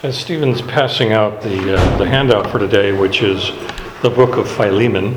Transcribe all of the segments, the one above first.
As Stephen's passing out the handout for today, which is the book of Philemon,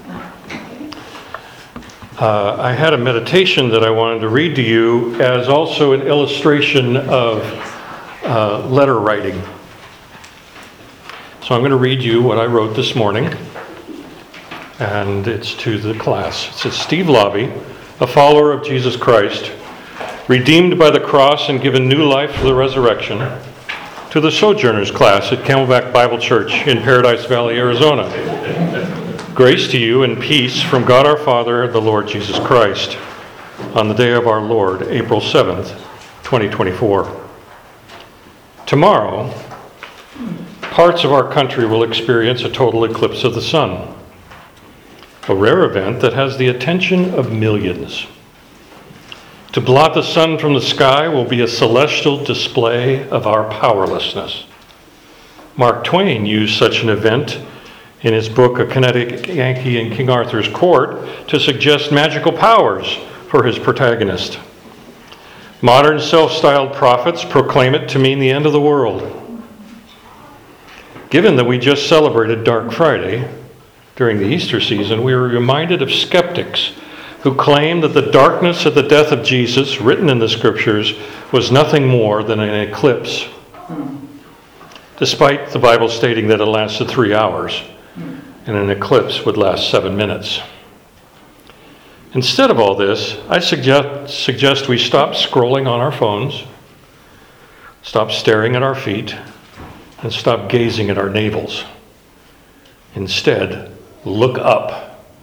I had a meditation that I wanted to read to you as also an illustration of letter writing. So I'm going to read you what I wrote this morning, and it's to the class. It says, Steve Lobby, a follower of Jesus Christ, redeemed by the cross and given new life for the resurrection, to the Sojourners class at Camelback Bible Church in Paradise Valley, Arizona. Grace to you and peace from God our Father, the Lord Jesus Christ, on the day of our Lord, April 7th, 2024. Tomorrow, parts of our country will experience a total eclipse of the sun, a rare event that has the attention of millions. To blot the sun from the sky will be a celestial display of our powerlessness. Mark Twain used such an event in his book A Kinetic Yankee in King Arthur's Court to suggest magical powers for his protagonist. Modern self-styled prophets proclaim it to mean the end of the world. Given that we just celebrated Dark Friday during the Easter season, we were reminded of skeptics who claimed that the darkness of the death of Jesus, written in the Scriptures, was nothing more than an eclipse, despite the Bible stating that it lasted 3 hours, and an eclipse would last 7 minutes. Instead of all this, I suggest we stop scrolling on our phones, stop staring at our feet, and stop gazing at our navels. Instead, look up.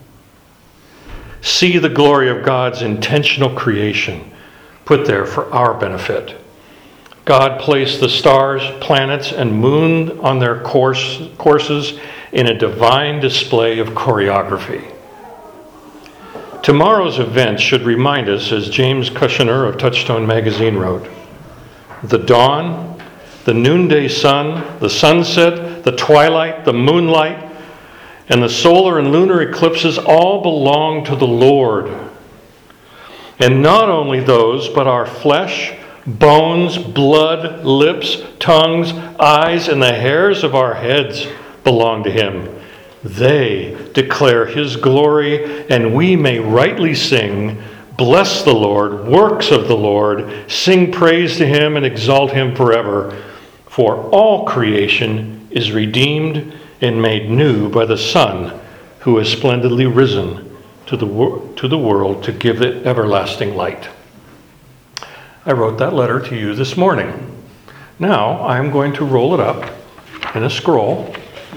See the glory of God's intentional creation put there for our benefit. God placed the stars, planets, and moon on their courses in a divine display of choreography. Tomorrow's event should remind us, as James Kushner of Touchstone magazine wrote, the dawn, the noonday sun, the sunset, the twilight, the moonlight, and the solar and lunar eclipses all belong to the Lord. And not only those, but our flesh, bones, blood, lips, tongues, eyes, and the hairs of our heads belong to Him. They declare His glory, and we may rightly sing, bless the Lord, works of the Lord, sing praise to Him and exalt Him forever. For all creation is redeemed and made new by the Son, who has splendidly risen to the world to give it everlasting light. I wrote that letter to you this morning. Now I'm going to roll it up in a scroll,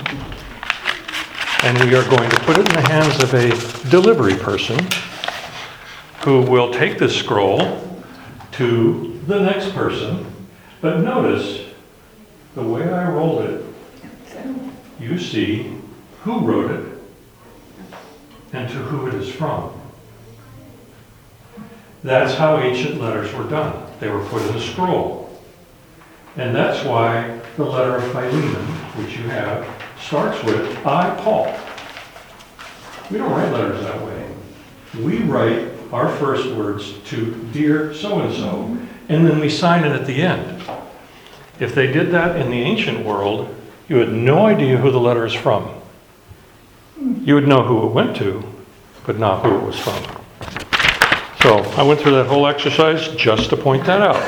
and we are going to put it in the hands of a delivery person who will take this scroll to the next person. But notice the way I rolled it, you see who wrote it and to who it is from. That's how ancient letters were done. They were put in a scroll. And that's why the letter of Philemon, which you have, starts with, I, Paul. We don't write letters that way. We write our first words to dear so-and-so, and then we sign it at the end. If they did that in the ancient world, you had no idea who the letter is from. You would know who it went to, but not who it was from. So I went through that whole exercise just to point that out.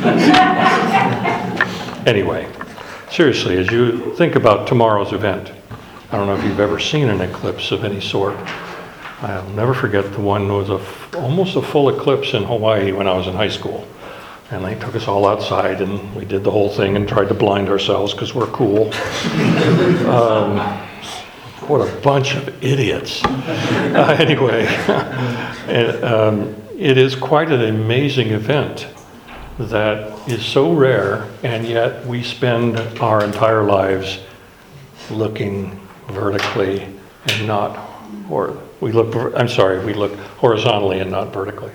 Anyway, seriously, as you think about tomorrow's event, I don't know if you've ever seen an eclipse of any sort. I'll never forget the one that was almost a full eclipse in Hawaii when I was in high school. And they took us all outside, and we did the whole thing and tried to blind ourselves because we're cool. What a bunch of idiots. Anyway, it is quite an amazing event that is so rare, and yet we spend our entire lives looking vertically and not, or we look horizontally and not vertically.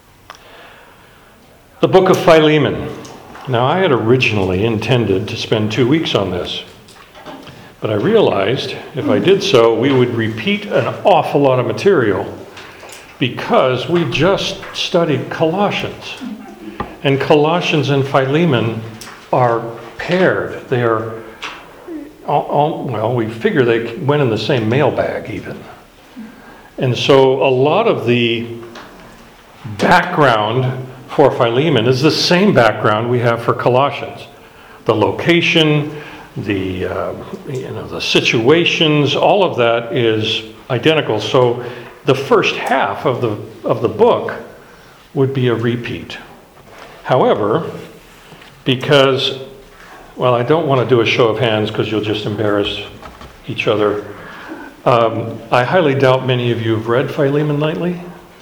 The book of Philemon. Now, I had originally intended to spend 2 weeks on this, but I realized if I did so, we would repeat an awful lot of material because we just studied Colossians. And Colossians and Philemon are paired. They are, well, we figure they went in the same mailbag even. And so a lot of the background for Philemon is the same background we have for Colossians. The location, the situations, all of that is identical. So the first half of the book would be a repeat. However, because, well, I don't want to do a show of hands because you'll just embarrass each other. I highly doubt many of you have read Philemon lately,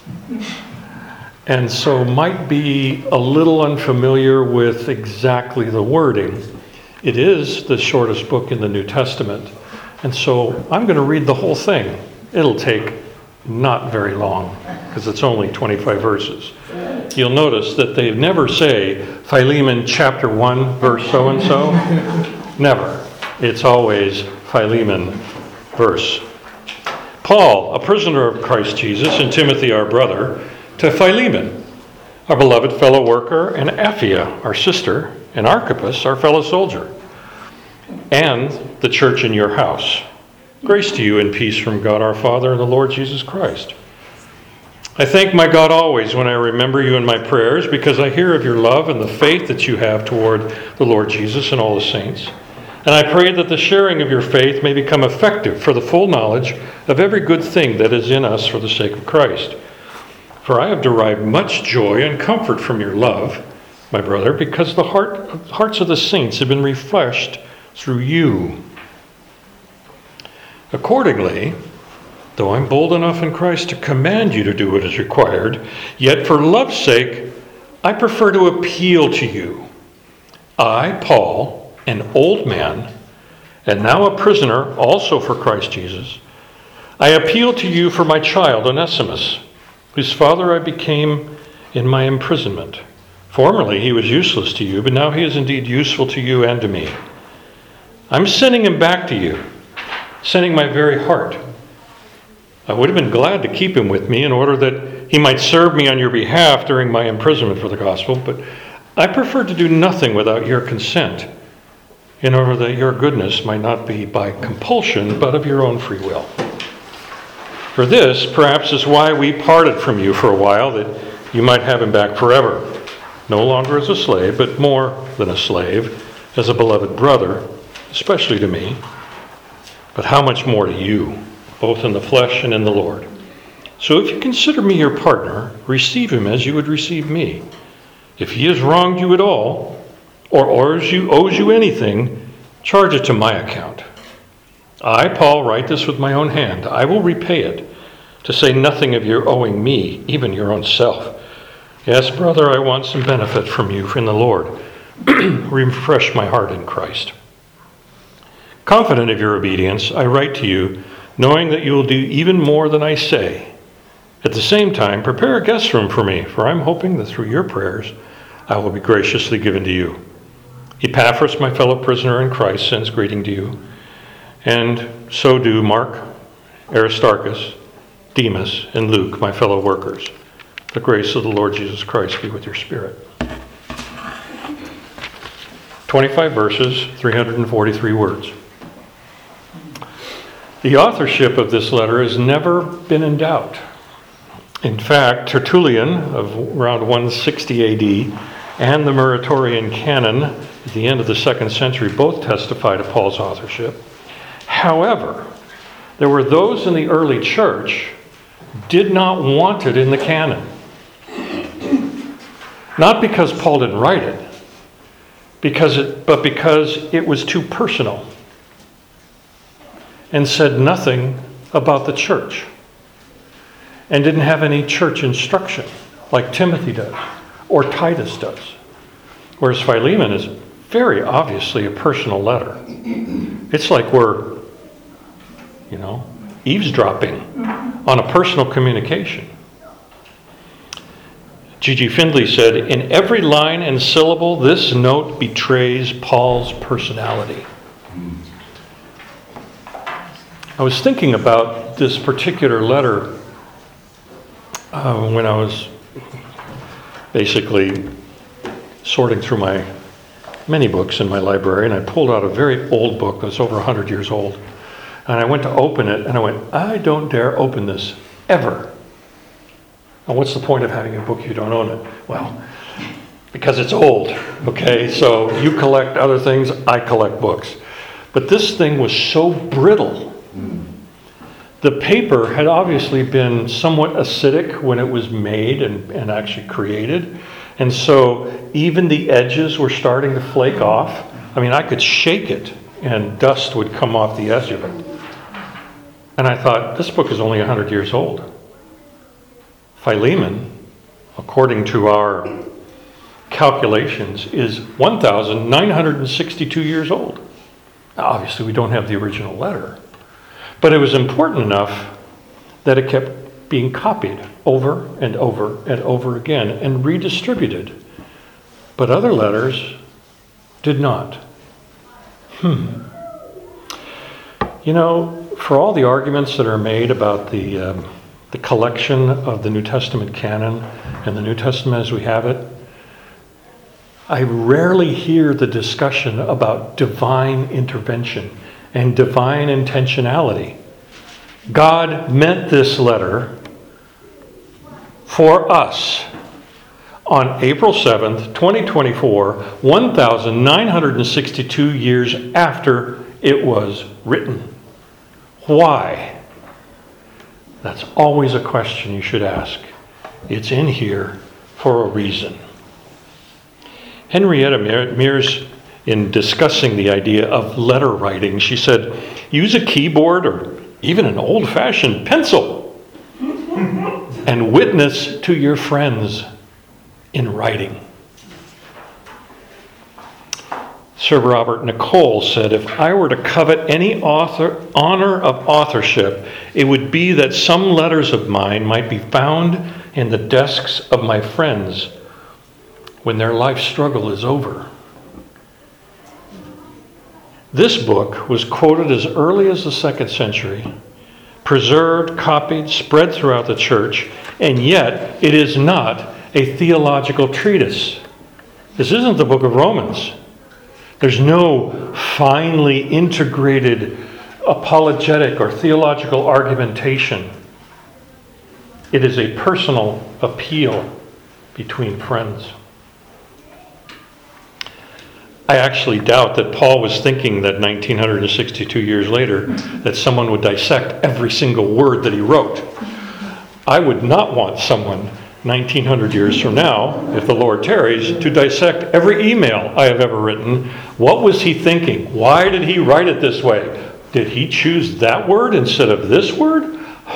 and so might be a little unfamiliar with exactly the wording. It is the shortest book in the New Testament, and so I'm going to read the whole thing. It'll take not very long because it's only 25 verses. You'll notice that they never say Philemon chapter 1 verse so-and-so. Never. It's always Philemon verse. Paul, a prisoner of Christ Jesus, and Timothy, our brother, to Philemon, our beloved fellow worker, and Apphia, our sister, and Archippus, our fellow soldier, and the church in your house. Grace to you and peace from God our Father and the Lord Jesus Christ. I thank my God always when I remember you in my prayers, because I hear of your love and the faith that you have toward the Lord Jesus and all the saints. And I pray that the sharing of your faith may become effective for the full knowledge of every good thing that is in us for the sake of Christ. For I have derived much joy and comfort from your love, my brother, because the hearts of the saints have been refreshed through you. Accordingly, though I'm bold enough in Christ to command you to do what is required, yet for love's sake, I prefer to appeal to you. I, Paul, an old man, and now a prisoner also for Christ Jesus, I appeal to you for my child Onesimus, whose father I became in my imprisonment. Formerly he was useless to you, but now he is indeed useful to you and to me. I'm sending him back to you, sending my very heart. I would have been glad to keep him with me in order that he might serve me on your behalf during my imprisonment for the gospel, but I prefer to do nothing without your consent, in order that your goodness might not be by compulsion, but of your own free will. For this, perhaps, is why we parted from you for a while, that you might have him back forever, no longer as a slave, but more than a slave, as a beloved brother, especially to me, but how much more to you, both in the flesh and in the Lord. So if you consider me your partner, receive him as you would receive me. If he has wronged you at all, or owes you anything, charge it to my account. I, Paul, write this with my own hand. I will repay it, to say nothing of your owing me, even your own self. Yes, brother, I want some benefit from you in the Lord. Refresh my heart in Christ. Confident of your obedience, I write to you, knowing that you will do even more than I say. At the same time, prepare a guest room for me, for I'm hoping that through your prayers I will be graciously given to you. Epaphras, my fellow prisoner in Christ, sends greeting to you, and so do Mark, Aristarchus, Demas, and Luke, my fellow workers. The grace of the Lord Jesus Christ be with your spirit. 25 verses, 343 words. The authorship of this letter has never been in doubt. In fact, Tertullian of around 160 AD and the Muratorian canon at the end of the 2nd century both testify to Paul's authorship. However, there were those in the early church did not want it in the canon. Not because Paul didn't write it, but because it was too personal and said nothing about the church and didn't have any church instruction like Timothy does or Titus does. Whereas Philemon is very obviously a personal letter. It's like we're, eavesdropping on a personal communication. G.G. Findlay said, "In every line and syllable, this note betrays Paul's personality." I was thinking about this particular letter when I was basically sorting through my many books in my library, and I pulled out a very old book that's over 100 years old. And I went to open it, and I went, I don't dare open this, ever. And what's the point of having a book you don't own it? Well, because it's old, okay? So you collect other things, I collect books. But this thing was so brittle. The paper had obviously been somewhat acidic when it was made and actually created. And so even the edges were starting to flake off. I mean, I could shake it and dust would come off the edge of it. And I thought, this book is only 100 years old. Philemon, according to our calculations, is 1,962 years old. Now, obviously, we don't have the original letter. But it was important enough that it kept being copied over and over and over again and redistributed. But other letters did not. You know, for all the arguments that are made about the collection of the New Testament canon and the New Testament as we have it, I rarely hear the discussion about divine intervention and divine intentionality. God meant this letter for us on April 7th, 2024, 1,962 years after it was written. Why? That's always a question you should ask. It's in here for a reason. Henrietta Mears, in discussing the idea of letter writing, she said, use a keyboard or even an old-fashioned pencil and witness to your friends in writing. Sir Robert Nicol said, if I were to covet any honor of authorship, it would be that some letters of mine might be found in the desks of my friends when their life struggle is over. This book was quoted as early as the 2nd century, preserved, copied, spread throughout the church, and yet it is not a theological treatise. This isn't the book of Romans. There's no finely integrated apologetic or theological argumentation. It is a personal appeal between friends. I actually doubt that Paul was thinking that 1962 years later that someone would dissect every single word that he wrote. I would not want someone 1900 years from now, if the Lord tarries, to dissect every email I have ever written. What was he thinking? Why did he write it this way? Did he choose that word instead of this word?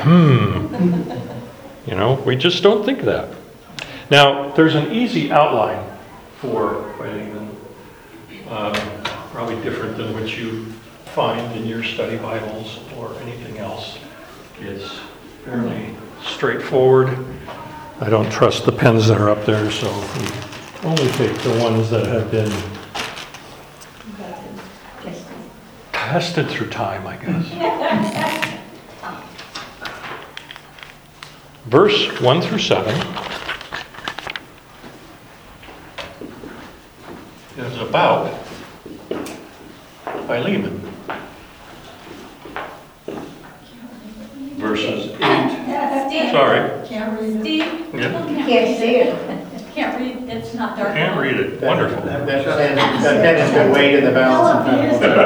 You know, we just don't think that. Now, there's an easy outline for Philemon. Probably different than what you find in your study Bibles or anything else. It's fairly straightforward. I don't trust the pens that are up there, so we only take the ones that have been tested through time, I guess. Verse 1 through 7 is about Philemon. Verses 8. Sorry. Can't read it. Steve, Yeah. Can't see it. can't read, it's not dark. Can't read it. Wonderful. That pen has been weighed in the balance in front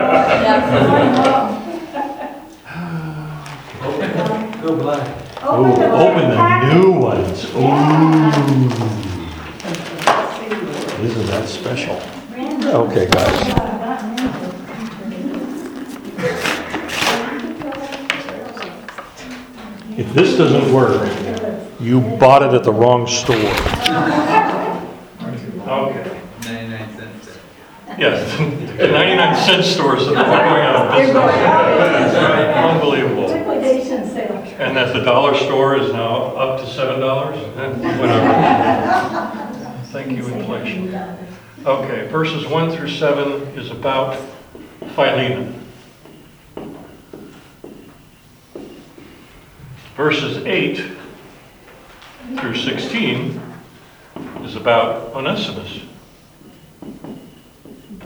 of Go black. Oh, open the new ones. Ooh. Isn't that special? Okay, guys. If this doesn't work, you bought it at the wrong store. Okay. 99 cents. Yes, the 99-cent stores that are going out of business. That's right. Unbelievable. Liquidation sale. And that the dollar store is now up to $7? Whatever. Thank you, inflation. Okay, verses 1 through 7 is about Philemon. Verses 8 through 16 is about Onesimus.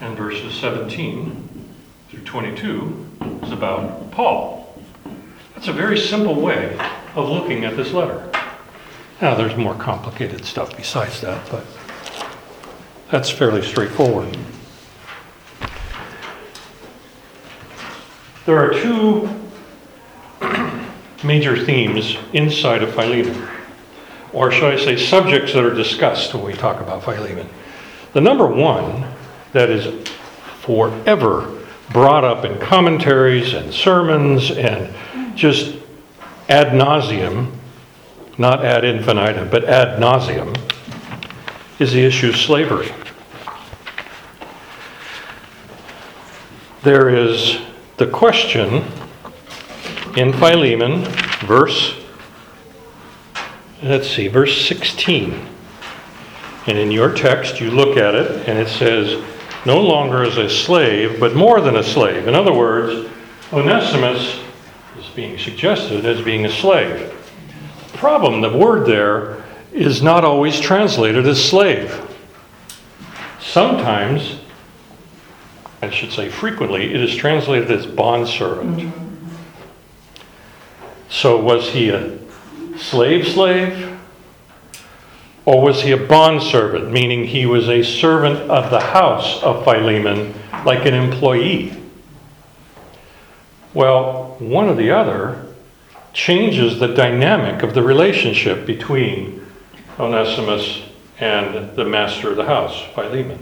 and verses 17 through 22 is about Paul. That's a very simple way of looking at this letter. Now, there's more complicated stuff besides that, but that's fairly straightforward. There are two major themes inside of Philemon, or should I say subjects that are discussed when we talk about Philemon. The number one that is forever brought up in commentaries and sermons and just ad nauseum, not ad infinitum, but ad nauseum, is the issue of slavery. There is the question in Philemon, verse 16. And in your text, you look at it, and it says, no longer as a slave, but more than a slave. In other words, Onesimus is being suggested as being a slave. The problem, the word there, is not always translated as slave. Sometimes, I should say frequently, it is translated as bondservant. So was he a slave? Or was he a bondservant, meaning he was a servant of the house of Philemon, like an employee? Well, one or the other changes the dynamic of the relationship between Onesimus and the master of the house, Philemon.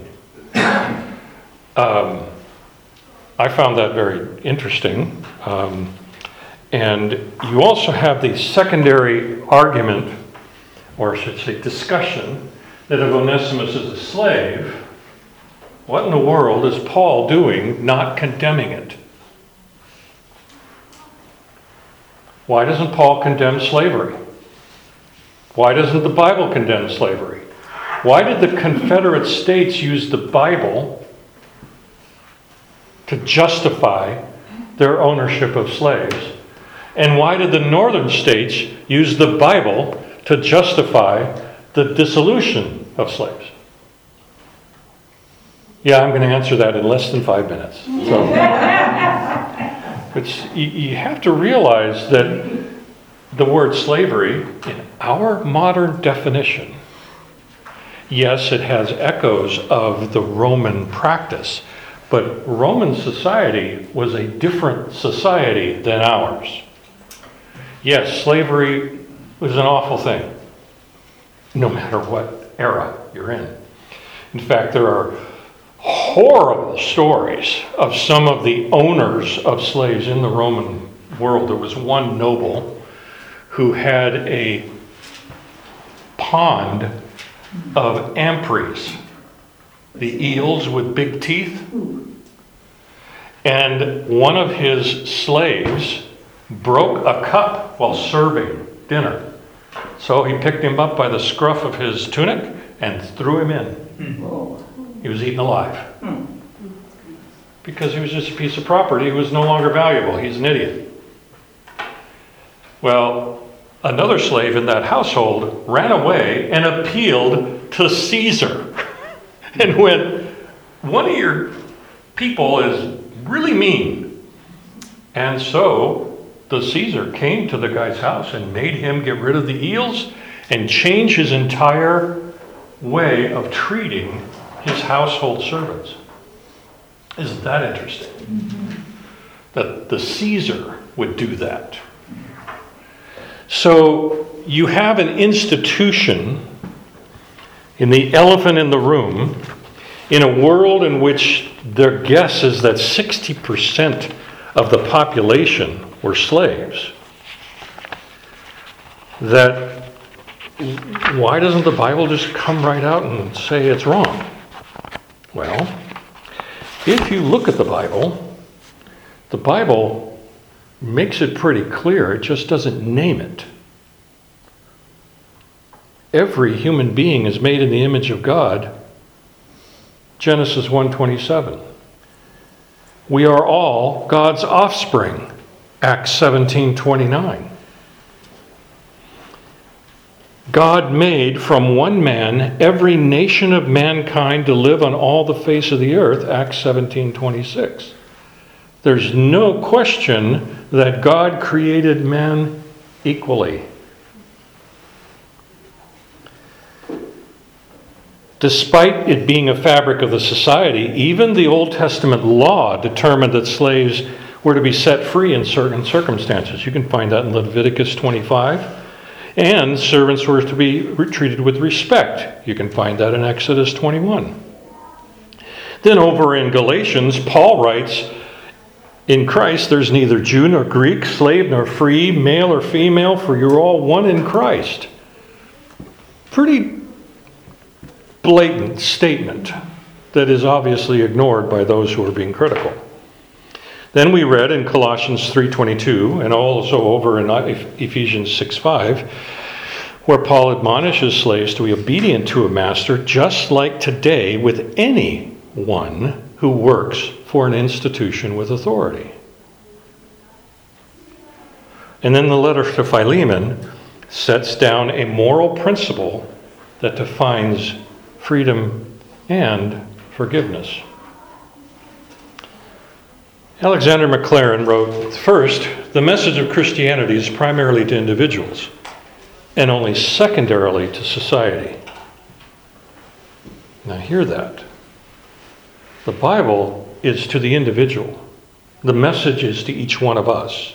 I found that very interesting. And you also have the secondary argument, or I should say discussion, that if Onesimus is a slave, what in the world is Paul doing not condemning it? Why doesn't Paul condemn slavery? Why doesn't the Bible condemn slavery? Why did the Confederate States use the Bible to justify their ownership of slaves? And why did the northern states use the Bible to justify the dissolution of slaves? Yeah, I'm going to answer that in less than 5 minutes. So, you have to realize that the word slavery, in our modern definition, yes, it has echoes of the Roman practice, but Roman society was a different society than ours. Yes, slavery was an awful thing, no matter what era you're in. In fact, there are horrible stories of some of the owners of slaves in the Roman world. There was one noble who had a pond of amperies, the eels with big teeth, and one of his slaves broke a cup while serving dinner. So he picked him up by the scruff of his tunic and threw him in. He was eaten alive. Because he was just a piece of property. He was no longer valuable. He's an idiot. Well, another slave in that household ran away and appealed to Caesar and went, one of your people is really mean. And so the Caesar came to the guy's house and made him get rid of the eels and change his entire way of treating his household servants. Isn't that interesting? That the Caesar would do that. So you have an institution in the elephant in the room in a world in which their guess is that 60% of the population were slaves. That why doesn't the Bible just come right out and say it's wrong? Well, if you look at the Bible makes it pretty clear. It just doesn't name it. Every human being is made in the image of God. Genesis 1:27. We are all God's offspring. Acts 17:29. God made from one man every nation of mankind to live on all the face of the earth, Acts 17:26. There's no question that God created man equally. Despite it being a fabric of the society, even the Old Testament law determined that slaves were to be set free in certain circumstances. You can find that in Leviticus 25. And servants were to be treated with respect. You can find that in Exodus 21. Then over in Galatians, Paul writes, in Christ there's neither Jew nor Greek, slave nor free, male or female, for you're all one in Christ. Pretty blatant statement that is obviously ignored by those who are being critical. Then we read in Colossians 3:22 and also over in Ephesians 6:5, where Paul admonishes slaves to be obedient to a master, just like today with anyone who works for an institution with authority. And then the letter to Philemon sets down a moral principle that defines freedom and forgiveness. Alexander Maclaren wrote, first, the message of Christianity is primarily to individuals and only secondarily to society. Now hear that. The Bible is to the individual. The message is to each one of us.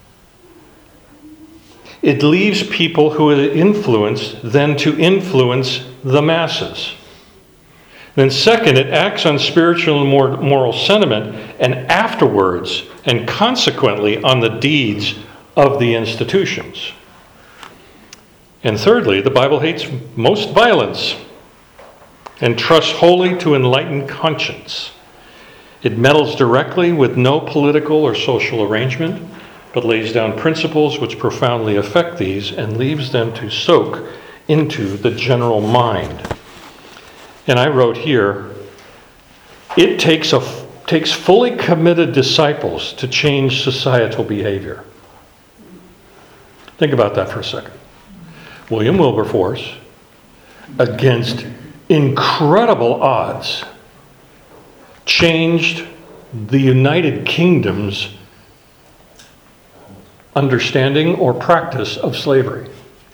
It leaves people who are influenced then to influence the masses. Then second, it acts on spiritual and moral sentiment and afterwards and consequently on the deeds of the institutions. And thirdly, the Bible hates most violence and trusts wholly to enlightened conscience. It meddles directly with no political or social arrangement, but lays down principles which profoundly affect these and leaves them to soak into the general mind. And I wrote here, it takes fully committed disciples to change societal behavior. Think about that for a second. William Wilberforce, against incredible odds, changed the United Kingdom's understanding or practice of slavery.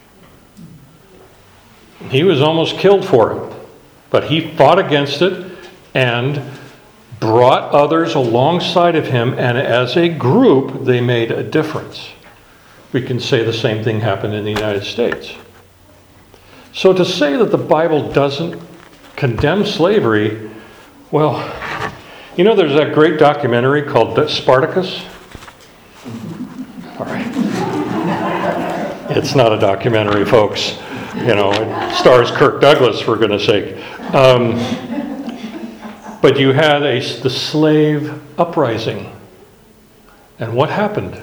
He was almost killed for it. But he fought against it and brought others alongside of him, and as a group, they made a difference. We can say the same thing happened in the United States. So to say that the Bible doesn't condemn slavery, well, you know, there's that great documentary called Spartacus? All right. It's not a documentary, folks. You know, it stars Kirk Douglas, for goodness sake. But you had the slave uprising. And what happened?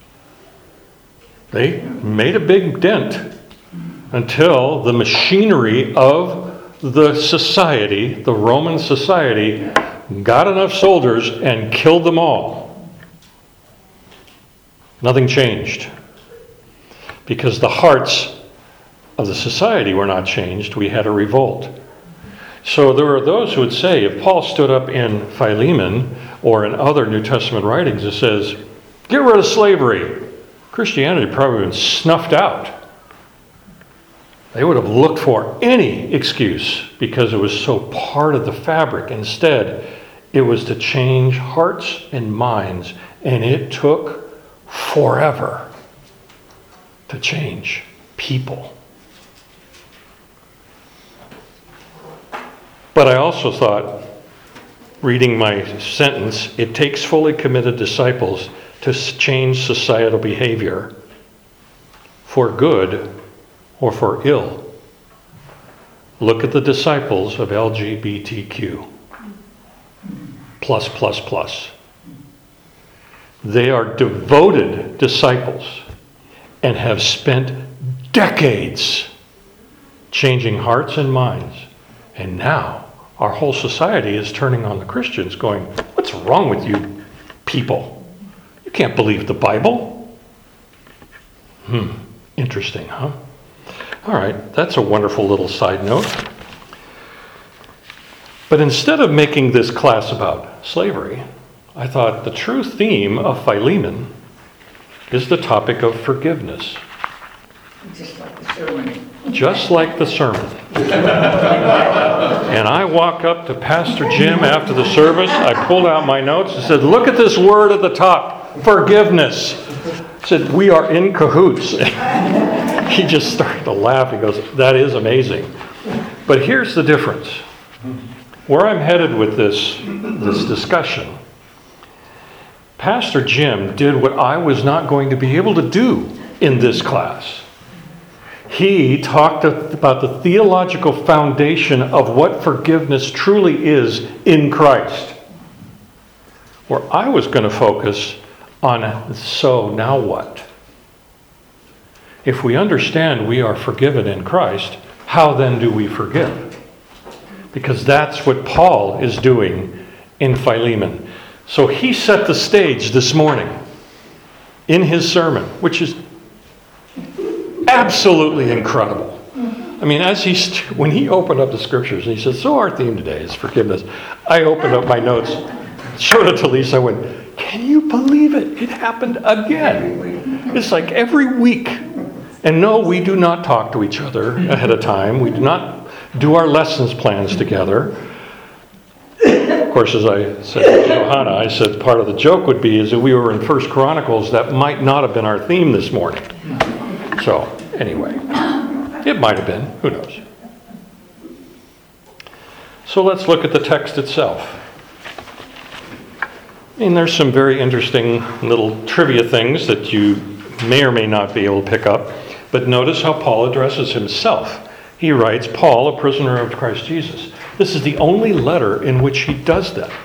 They made a big dent until the machinery of the society, the Roman society, got enough soldiers and killed them all. Nothing changed. Because the hearts of the society were not changed. We had a revolt. So there are those who would say, if Paul stood up in Philemon or in other New Testament writings and says, get rid of slavery, Christianity probably would have been snuffed out. They would have looked for any excuse because it was so part of the fabric. Instead, it was to change hearts and minds, and it took forever to change people. But I also thought, reading my sentence, it takes fully committed disciples to change societal behavior for good or for ill. Look at the disciples of LGBTQ. +++. They are devoted disciples and have spent decades changing hearts and minds. And now our whole society is turning on the Christians going, what's wrong with you people? You can't believe the Bible. Interesting, huh? All right, that's a wonderful little side note. But instead of making this class about slavery, I thought the true theme of Philemon is the topic of forgiveness. Just like the ceremony. Just like the sermon. And I walk up to Pastor Jim after the service. I pulled out my notes and said, look at this word at the top, forgiveness. I said, we are in cahoots. He just started to laugh. He goes, that is amazing. But here's the difference. Where I'm headed with this discussion, Pastor Jim did what I was not going to be able to do in this class. He talked about the theological foundation of what forgiveness truly is in Christ. Where I was going to focus on, so now what? If we understand we are forgiven in Christ, how then do we forgive? Because that's what Paul is doing in Philemon. So he set the stage this morning in his sermon, which is absolutely incredible. I mean, when he opened up the scriptures and he said, so our theme today is forgiveness. I opened up my notes, showed it to Lisa, I went, can you believe it? It happened again. It's like every week. And no, we do not talk to each other ahead of time. We do not do our lessons plans together. Of course, as I said to Johanna, I said part of the joke would be is that we were in 1 Chronicles. That might not have been our theme this morning. So, anyway, it might have been. Who knows? So let's look at the text itself. I mean, there's some very interesting little trivia things that you may or may not be able to pick up. But notice how Paul addresses himself. He writes, Paul, a prisoner of Christ Jesus. This is the only letter in which he does that.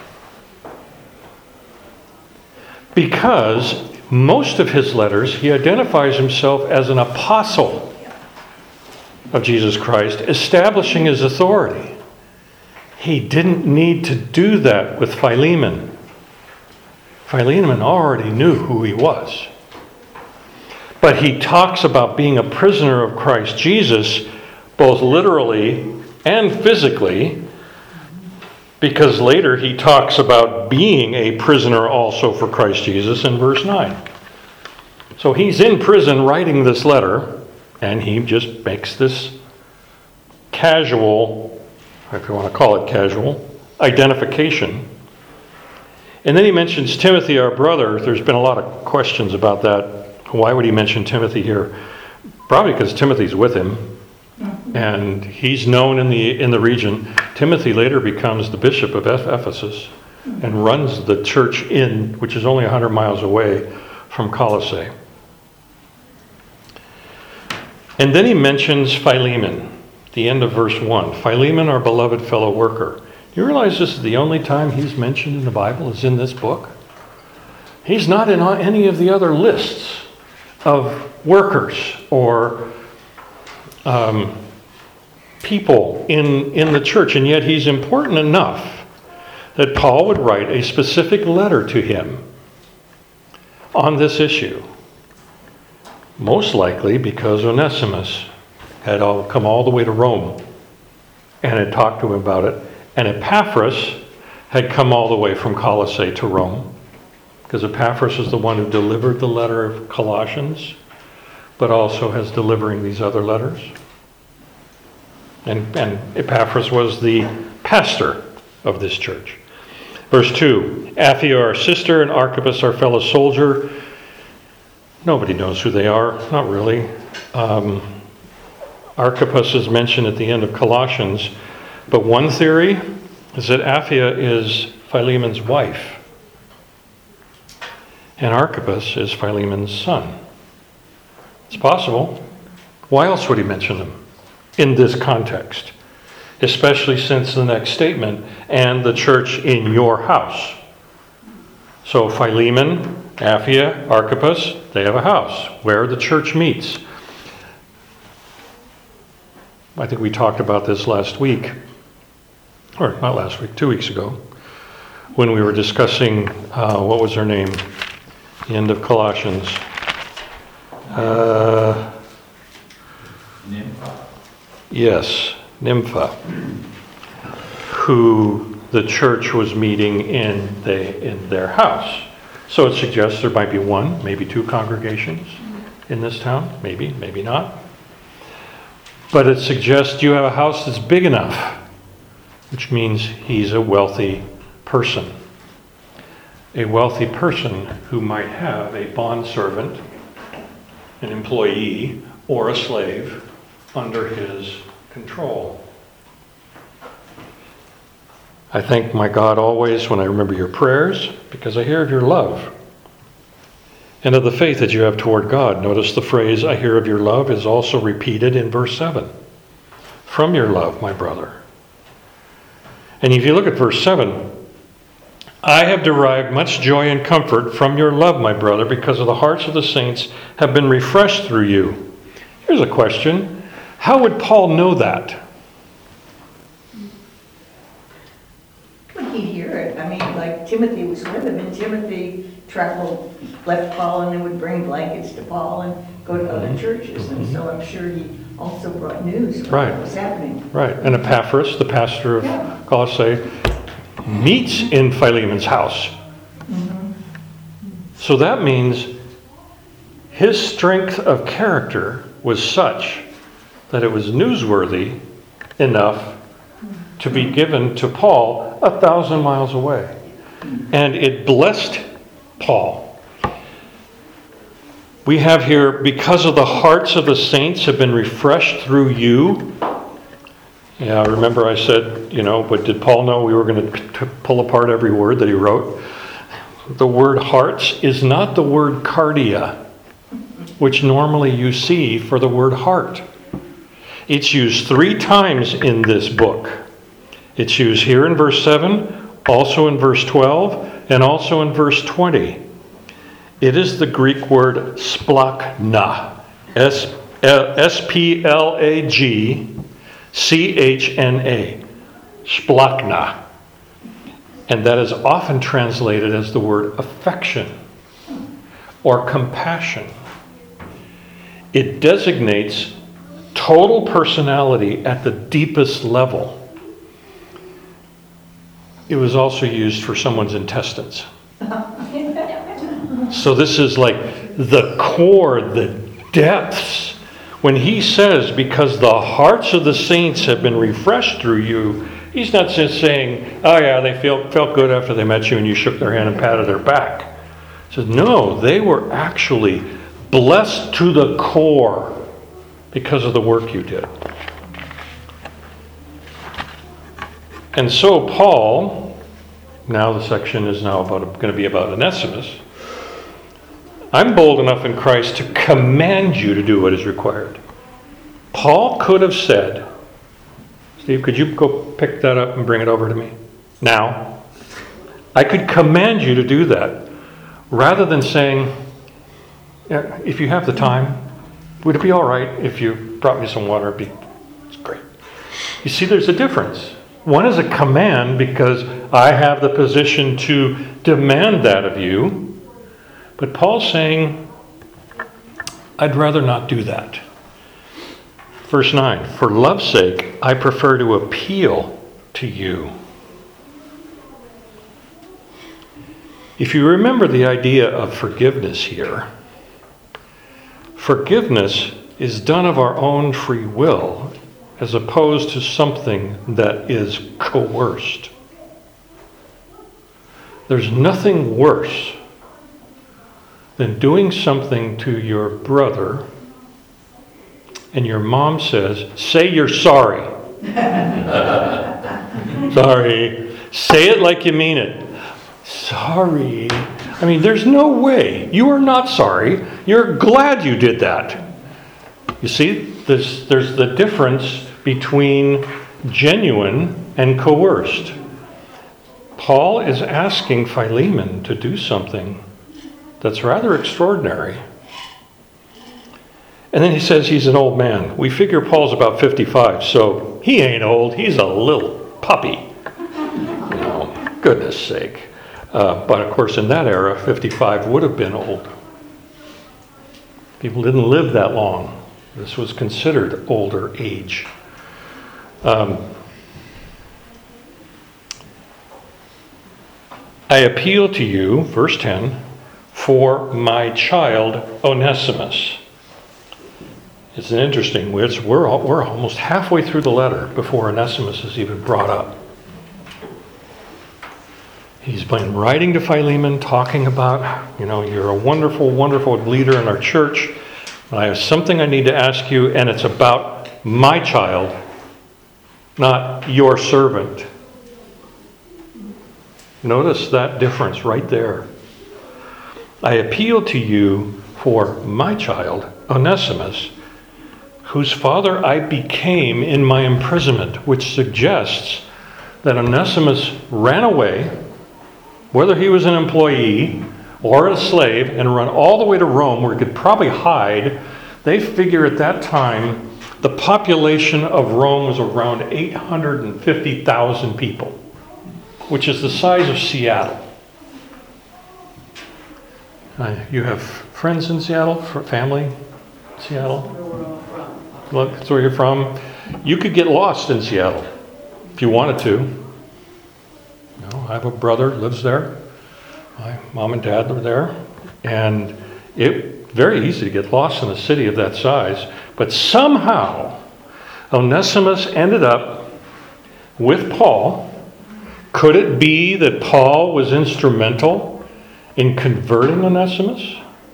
Because most of his letters, he identifies himself as an apostle of Jesus Christ, establishing his authority. He didn't need to do that with Philemon. Philemon already knew who he was. But he talks about being a prisoner of Christ Jesus, both literally and physically, because later he talks about being a prisoner also for Christ Jesus in verse 9. So he's in prison writing this letter, and he just makes this casual, if you want to call it casual, identification. And then he mentions Timothy, our brother. There's been a lot of questions about that. Why would he mention Timothy here? Probably because Timothy's with him, and he's known in the region. Timothy later becomes the bishop of Ephesus and runs the church which is only 100 miles away from Colossae. And then he mentions Philemon, the end of verse 1. Philemon, our beloved fellow worker. Do you realize this is the only time he's mentioned in the Bible is in this book? He's not in any of the other lists of workers or people in the church, and yet he's important enough that Paul would write a specific letter to him on this issue. Most likely because Onesimus had come all the way to Rome and had talked to him about it, and Epaphras had come all the way from Colossae to Rome, because Epaphras is the one who delivered the letter of Colossians, but also has delivering these other letters. And Epaphras was the pastor of this church. Verse 2, Apphia, our sister, and Archippus, our fellow soldier. Nobody knows who they are, not really. Archippus is mentioned at the end of Colossians, but one theory is that Apphia is Philemon's wife, and Archippus is Philemon's son. It's possible. Why else would he mention them in this context? Especially since the next statement, and the church in your house. So Philemon, Apphia, Archippus, they have a house where the church meets. I think we talked about this last week, or not last week, 2 weeks ago, when we were discussing, what was her name? The end of Colossians. Nympha. Yes, Nympha, who the church was meeting in their house. So it suggests there might be one, maybe two congregations in this town. Maybe, maybe not. But it suggests you have a house that's big enough, which means he's a wealthy person. A wealthy person who might have a bondservant, an employee, or a slave under his control. I thank my God always when I remember your prayers, because I hear of your love and of the faith that you have toward God. Notice the phrase, I hear of your love, is also repeated in verse 7. From your love, my brother. And if you look at verse 7, I have derived much joy and comfort from your love, my brother, because of the hearts of the saints have been refreshed through you. Here's a question. How would Paul know that? When he'd hear it, I mean, like Timothy was with him, and Timothy traveled, left Paul, and then would bring blankets to Paul and go to other churches. And so I'm sure he also brought news of what was happening. Right. And Epaphras, the pastor of Colossae, meets in Philemon's house. So that means his strength of character was such that it was newsworthy enough to be given to Paul 1,000 miles away. And it blessed Paul. We have here, because of the hearts of the saints have been refreshed through you. Yeah, remember I said, but did Paul know we were going to pull apart every word that he wrote? The word hearts is not the word cardia, which normally you see for the word heart. It's used 3 times in this book. It's used here in verse 7, also in verse 12, and also in verse 20. It is the Greek word splachna, S-P-L-A-G-C-H-N-A, splachna. And that is often translated as the word affection or compassion. It designates total personality at the deepest level. It was also used for someone's intestines. So this is like the core, the depths. When he says, because the hearts of the saints have been refreshed through you, he's not just saying, oh yeah, they felt good after they met you and you shook their hand and patted their back. He says, no, they were actually blessed to the core because of the work you did. And so Paul, now the section is now going to be about Onesimus. I'm bold enough in Christ to command you to do what is required. Paul could have said, Steve, could you go pick that up and bring it over to me now? I could command you to do that rather than saying, yeah, if you have the time, would it be all right if you brought me some water? It's great. You see, there's a difference. One is a command because I have the position to demand that of you. But Paul's saying, I'd rather not do that. Verse 9, for love's sake, I prefer to appeal to you. If you remember the idea of forgiveness here, forgiveness is done of our own free will as opposed to something that is coerced. There's nothing worse than doing something to your brother and your mom says, say you're sorry. Sorry. Say it like you mean it. Sorry. I mean, there's no way. You are not sorry. You're glad you did that. You see, there's the difference between genuine and coerced. Paul is asking Philemon to do something that's rather extraordinary. And then he says he's an old man. We figure Paul's about 55, so he ain't old. He's a little puppy. Goodness sake. But of course, in that era, 55 would have been old. People didn't live that long. This was considered older age. I appeal to you, verse 10, for my child Onesimus. It's an interesting, we're almost halfway through the letter before Onesimus is even brought up. He's been writing to Philemon, talking about, you're a wonderful, wonderful leader in our church. I have something I need to ask you, and it's about my child, not your servant. Notice that difference right there. I appeal to you for my child, Onesimus, whose father I became in my imprisonment, which suggests that Onesimus ran away, whether he was an employee or a slave, and run all the way to Rome where he could probably hide. They figure at that time the population of Rome was around 850,000 people, which is the size of Seattle. You have friends in Seattle? Family in Seattle? Look, that's where you're from. You could get lost in Seattle if you wanted to. I have a brother who lives there. My mom and dad live there. And it's very easy to get lost in a city of that size. But somehow, Onesimus ended up with Paul. Could it be that Paul was instrumental in converting Onesimus?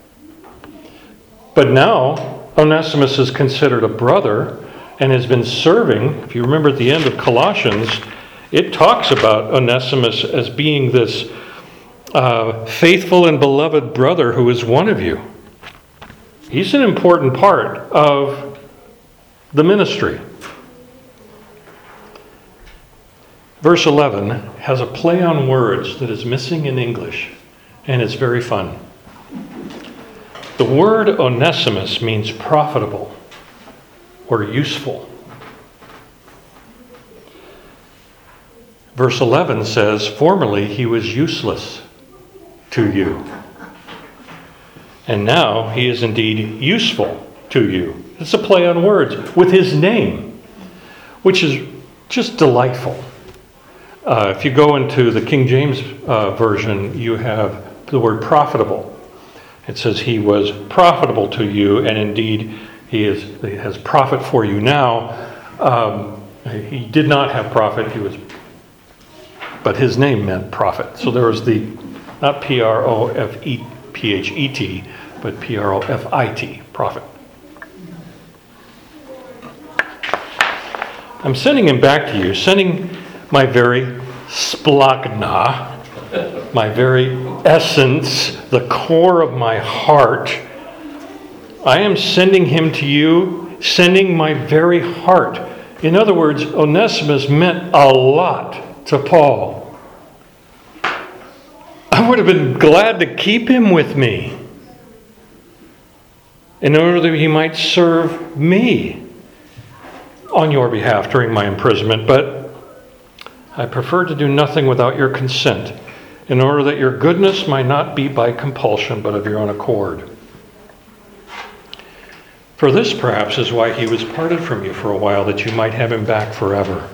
But now, Onesimus is considered a brother and has been serving. If you remember at the end of Colossians, it talks about Onesimus as being this faithful and beloved brother who is one of you. He's an important part of the ministry. Verse 11 has a play on words that is missing in English, and it's very fun. The word Onesimus means profitable or useful. Verse 11 says, formerly he was useless to you. And now he is indeed useful to you. It's a play on words with his name, which is just delightful. If you go into the King James Version, you have the word profitable. It says he was profitable to you, and indeed he has profit for you now. He did not have profit, but his name meant profit. So there was the, not P-R-O-F-E-P-H-E-T, but P-R-O-F-I-T, profit. I'm sending him back to you, sending my very splagna, my very essence, the core of my heart. I am sending him to you, sending my very heart. In other words, Onesimus meant a lot to Paul. I would have been glad to keep him with me in order that he might serve me on your behalf during my imprisonment, but I prefer to do nothing without your consent, in order that your goodness might not be by compulsion, but of your own accord. For this, perhaps, is why he was parted from you for a while, that you might have him back forever.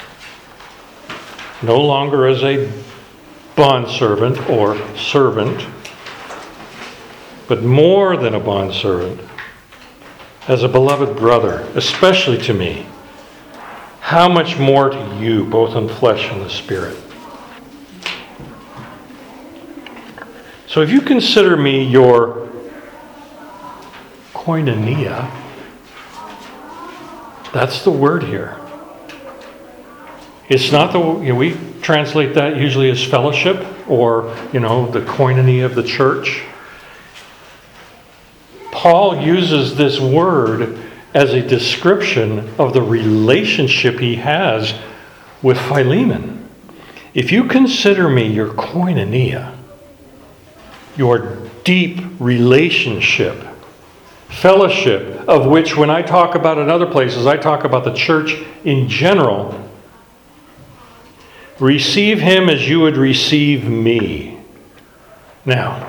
No longer as a bondservant or servant, but more than a bondservant, as a beloved brother, especially to me. How much more to you, both in flesh and the spirit? So if you consider me your koinonia, that's the word here. It's not we translate that usually as fellowship or, the koinonia of the church. Paul uses this word as a description of the relationship he has with Philemon. If you consider me your koinonia, your deep relationship, fellowship, of which when I talk about in other places, I talk about the church in general, receive him as you would receive me. Now,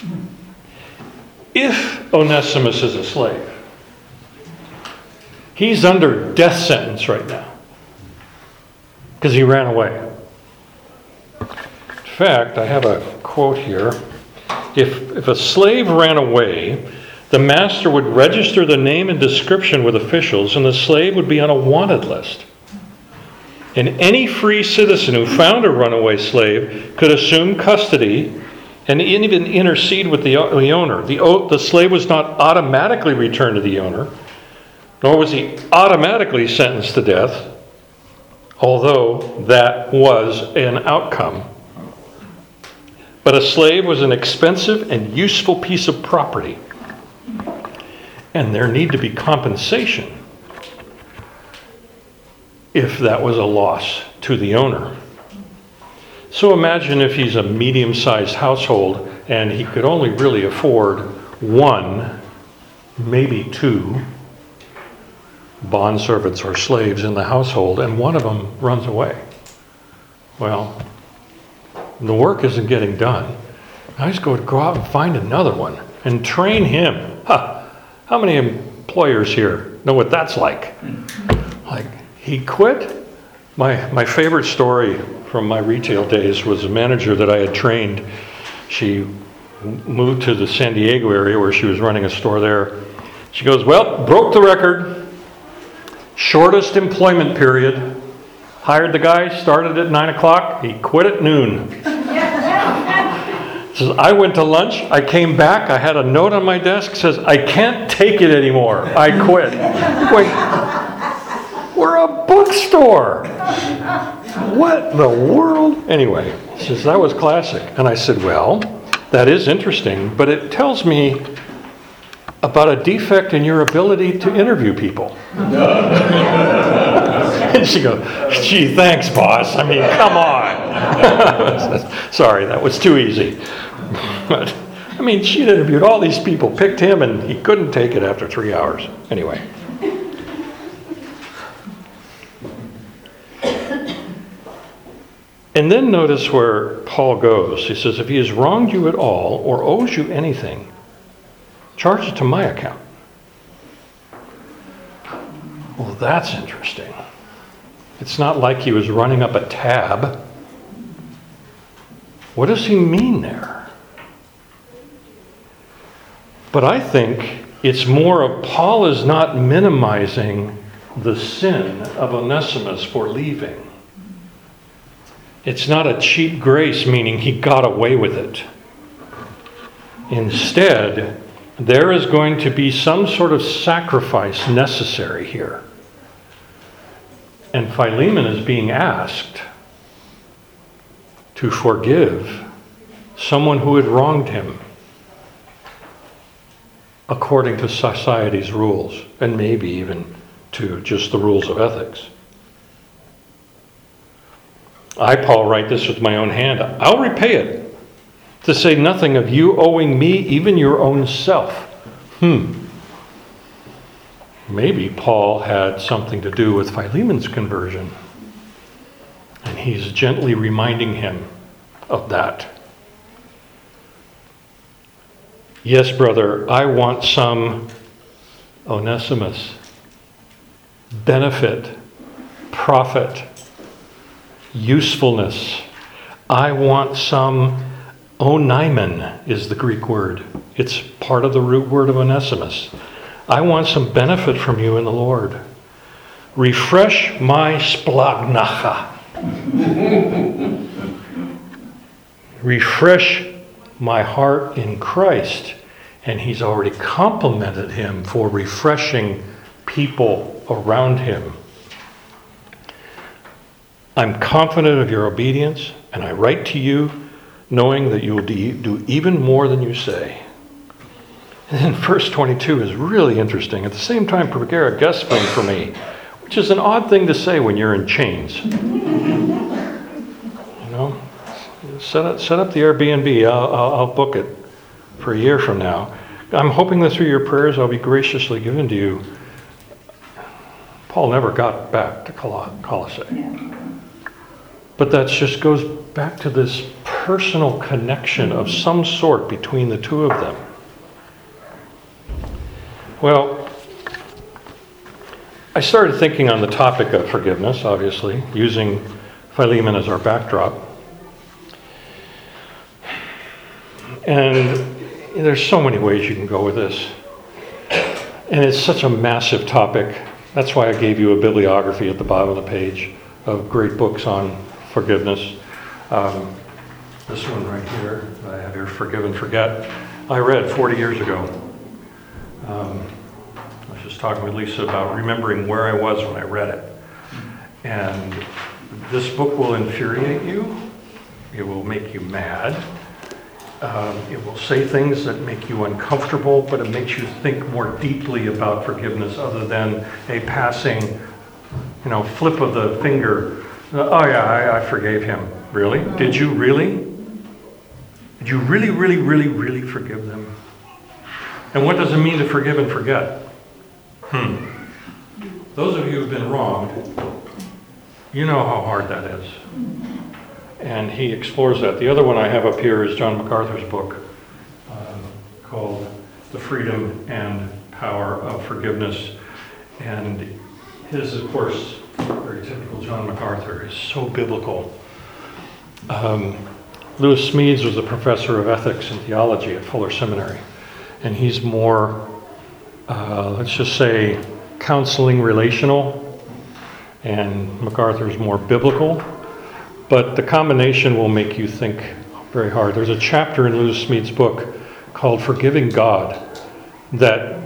if Onesimus is a slave, he's under death sentence right now. because he ran away. In fact, I have a quote here. If a slave ran away, the master would register the name and description with officials, and the slave would be on a wanted list. And any free citizen who found a runaway slave could assume custody and even intercede with the owner. The slave was not automatically returned to the owner, nor was he automatically sentenced to death, although that was an outcome. But a slave was an expensive and useful piece of property, and there need to be compensation if that was a loss to the owner. So imagine if he's a medium-sized household and he could only really afford one, maybe two bondservants or slaves in the household, and one of them runs away. Well, the work isn't getting done. I just go out and find another one and train him. How many employers here know what that's like? Like, he quit. My favorite story from my retail days was a manager that I had trained. She moved to the San Diego area where she was running a store there. She goes, well, broke the record. Shortest employment period. Hired the guy, started at 9 o'clock. He quit at noon. Says, I went to lunch. I came back. I had a note on my desk. Says, I can't take it anymore. I quit. Wait, we're a bookstore. What in the world? Anyway, he says, that was classic. And I said, well, that is interesting, but it tells me about a defect in your ability to interview people. And she goes, gee, thanks, boss. I mean, come on. Sorry, that was too easy. But, I mean, she'd interviewed all these people, picked him, and he couldn't take it after 3 hours. Anyway. And then notice where Paul goes. He says, if he has wronged you at all or owes you anything, charge it to my account. Well, that's interesting. It's not like he was running up a tab. What does he mean there? But I think it's more of Paul is not minimizing the sin of Onesimus for leaving. It's not a cheap grace, meaning he got away with it. Instead, there is going to be some sort of sacrifice necessary here. And Philemon is being asked to forgive someone who had wronged him according to society's rules, and maybe even to just the rules of ethics. I, Paul, write this with my own hand. I'll repay it, to say nothing of you owing me even your own self. Maybe Paul had something to do with Philemon's conversion, and he's gently reminding him of that. Yes, brother, I want some Onesimus, benefit, profit, usefulness. I want some oneimen is the Greek word. It's part of the root word of Onesimus. I want some benefit from you in the Lord. Refresh my splagnacha. Refresh my heart in Christ. And he's already complimented him for refreshing people around him. I'm confident of your obedience, and I write to you knowing that you will do even more than you say. And then verse 22 is really interesting. At the same time, prepare a guest room for me, which is an odd thing to say when you're in chains. You know, set up the Airbnb. I'll book it for a year from now. I'm hoping that through your prayers I'll be graciously given to you. Paul never got back to Colossae. But that just goes back to this personal connection of some sort between the two of them. Well, I started thinking on the topic of forgiveness, obviously, using Philemon as our backdrop. And there's so many ways you can go with this. And it's such a massive topic. That's why I gave you a bibliography at the bottom of the page of great books on forgiveness. This one right here, I have here, Forgive and Forget, I read 40 years ago. I was just talking with Lisa about remembering where I was when I read it. And this book will infuriate you. It will make you mad. It will say things that make you uncomfortable, but it makes you think more deeply about forgiveness other than a passing, flip of the finger. Oh yeah, I forgave him. Really? Did you really? Did you really, really, really, really forgive them? And what does it mean to forgive and forget? Those of you who've been wronged, you know how hard that is. And he explores that. The other one I have up here is John MacArthur's book called The Freedom and Power of Forgiveness. And his, of course, very typical John MacArthur, is so biblical. Lewis Smedes was a professor of ethics and theology at Fuller Seminary. And he's more, let's just say, counseling relational. And MacArthur's more biblical. But the combination will make you think very hard. There's a chapter in Lewis Smedes' book called Forgiving God that,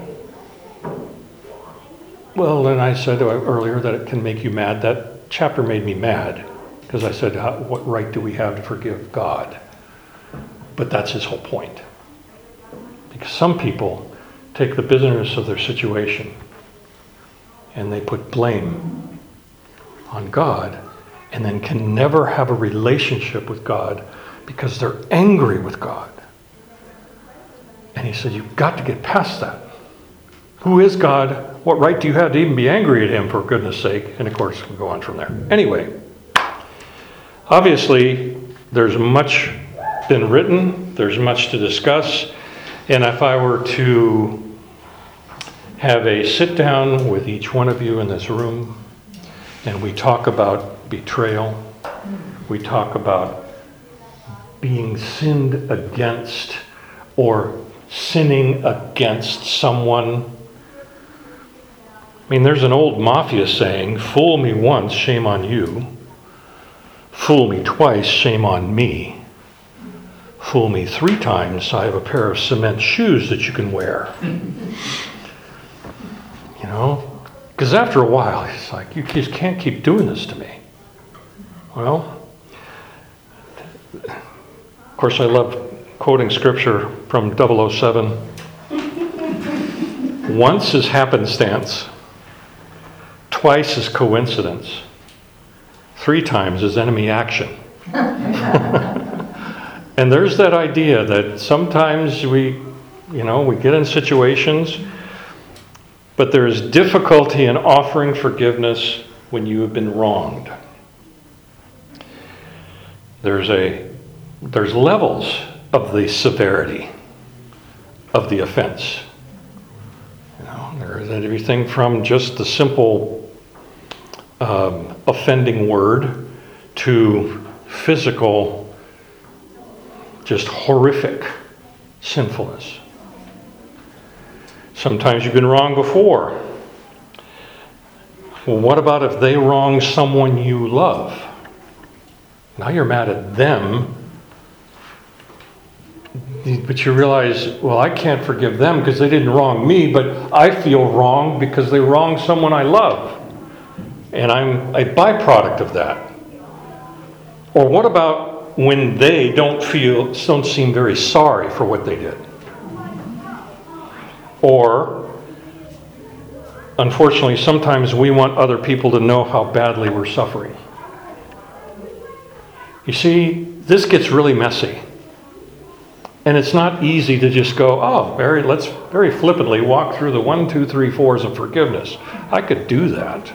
well, and I said earlier that it can make you mad. That chapter made me mad because I said, what right do we have to forgive God? But that's his whole point. Because some people take the business of their situation and they put blame on God and then can never have a relationship with God because they're angry with God. And he said, you've got to get past that. Who is God? What right do you have to even be angry at him, for goodness sake? And of course, we'll go on from there. Anyway, obviously, there's much been written. There's much to discuss. And if I were to have a sit down with each one of you in this room, and we talk about betrayal, we talk about being sinned against or sinning against someone. I mean, there's an old mafia saying, fool me once, shame on you. Fool me twice, shame on me. Fool me 3 times, I have a pair of cement shoes that you can wear. Because after a while, it's like, you just can't keep doing this to me. Well, of course, I love quoting scripture from 007. Once is happenstance, twice is coincidence, 3 times is enemy action. And there's that idea that sometimes we get in situations, but there is difficulty in offering forgiveness when you have been wronged. There's levels of the severity of the offense. There's everything from just the simple offending word to physical, just horrific sinfulness. Sometimes you've been wrong before. Well, what about if they wrong someone you love? Now you're mad at them, but you realize, well, I can't forgive them because they didn't wrong me, but I feel wrong because they wronged someone I love. And I'm a byproduct of that. Or what about when they don't seem very sorry for what they did? Or, unfortunately, sometimes we want other people to know how badly we're suffering. You see, this gets really messy. And it's not easy to just go, let's very flippantly walk through the 1, 2, 3, 4s of forgiveness. I could do that.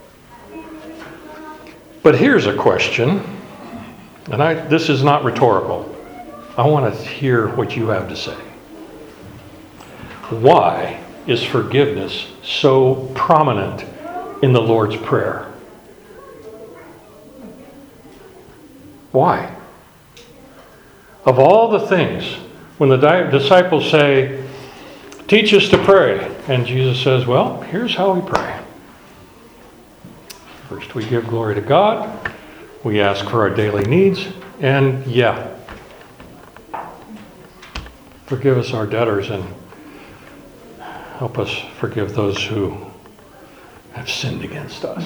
But here's a question, and this is not rhetorical. I want to hear what you have to say. Why is forgiveness so prominent in the Lord's Prayer? Why? Of all the things, when the disciples say, teach us to pray, and Jesus says, well, here's how we pray. First, we give glory to God. We ask for our daily needs. And forgive us our debtors and help us forgive those who have sinned against us.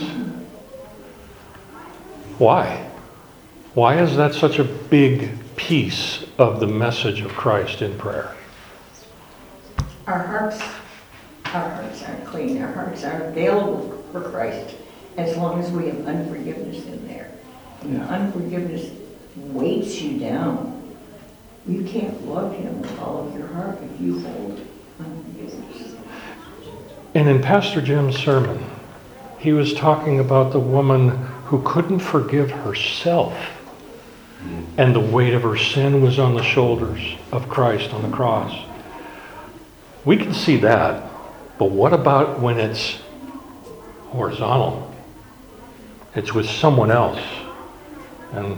Why? Why is that such a big piece of the message of Christ in prayer? Our hearts aren't clean. Our hearts aren't available for Christ as long as we have unforgiveness in there. And unforgiveness weights you down. You can't love Him with all of your heart if you hold unforgiveness. And in Pastor Jim's sermon, he was talking about the woman who couldn't forgive herself. And the weight of her sin was on the shoulders of Christ on the cross. We can see that, but what about when it's horizontal? It's with someone else. And,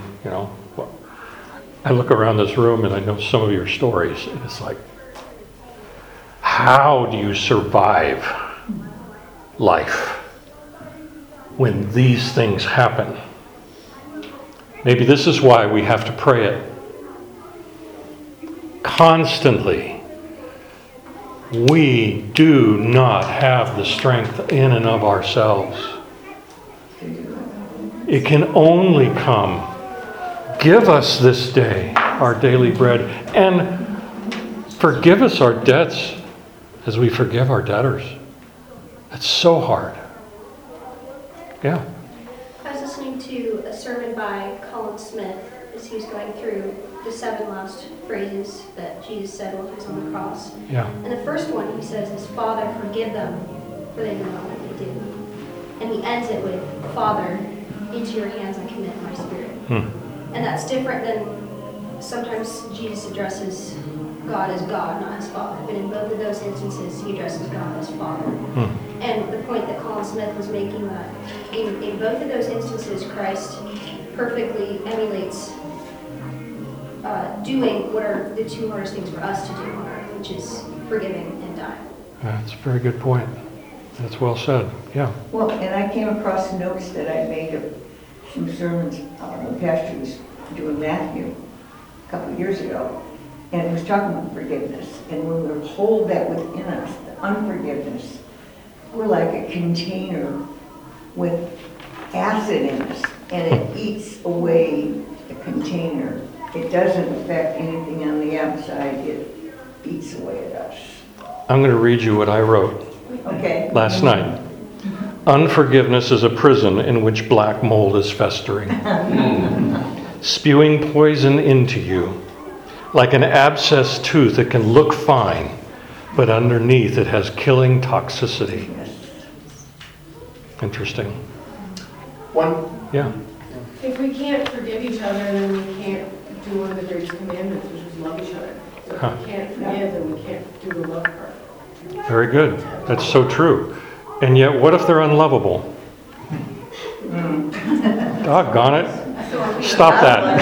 I look around this room and I know some of your stories, and it's like, how do you survive life when these things happen? Maybe this is why we have to pray it constantly. We do not have the strength in and of ourselves. It can only come. Give us this day our daily bread, and forgive us our debts as we forgive our debtors. It's so hard. Yeah. I was listening to a sermon by Colin Smith as he was going through the 7 last phrases that Jesus said while he was on the cross. Yeah. And the first one he says is, Father, forgive them, for they know not what they do. And he ends it with, Father, into your hands I commit my spirit. And that's different than sometimes Jesus addresses God as God, not as Father. But in both of those instances, he addresses God as Father. And the point that Colin Smith was making, that in both of those instances, Christ perfectly emulates doing what are the 2 hardest things for us to do on earth, which is forgiving and dying. That's a very good point. That's well said. Yeah. Well, and I came across notes that I made of some sermons the pastor was doing Matthew a couple of years ago, and he was talking about forgiveness. And when we hold that within us, the unforgiveness, we're like a container with acid in us, and it eats away the container. It doesn't affect anything on the outside. It eats away at us. I'm going to read you what I wrote Okay. last night. Unforgiveness is a prison in which black mold is festering, spewing poison into you. Like an abscessed tooth, it can look fine, but underneath it has killing toxicity. Interesting. Yeah. If we can't forgive each other, then we can't do one of the greatest commandments, which is love each other. So if we can't forgive, then we can't do the love part. Very good. That's so true. And yet, what if they're unlovable? Doggone it. Stop that.